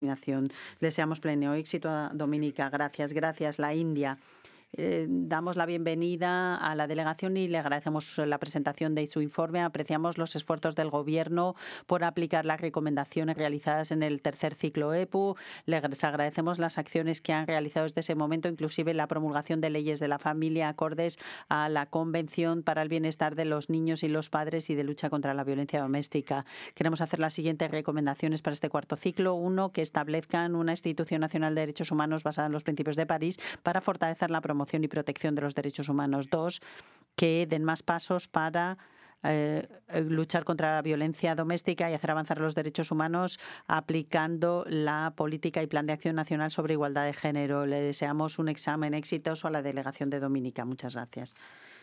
discriminación. Deseamos pleno éxito a Dominica. Gracias, gracias. La India. Damos la bienvenida a la delegación y le agradecemos la presentación de su informe. Apreciamos los esfuerzos del Gobierno por aplicar las recomendaciones realizadas en el tercer ciclo EPU. Les agradecemos las acciones que han realizado desde ese momento, inclusive la promulgación de leyes de la familia acordes a la Convención para el Bienestar de los Niños y los Padres y de lucha contra la violencia doméstica. Queremos hacer las siguientes recomendaciones para este cuarto ciclo. Uno, que establezcan una institución nacional de derechos humanos basada en los principios de París para fortalecer la promoción y protección de los derechos humanos. Dos, que den más pasos para luchar contra la violencia doméstica y hacer avanzar los derechos humanos aplicando la política y plan de acción nacional sobre igualdad de género. Le deseamos un examen exitoso a la delegación de Dominica. Muchas gracias.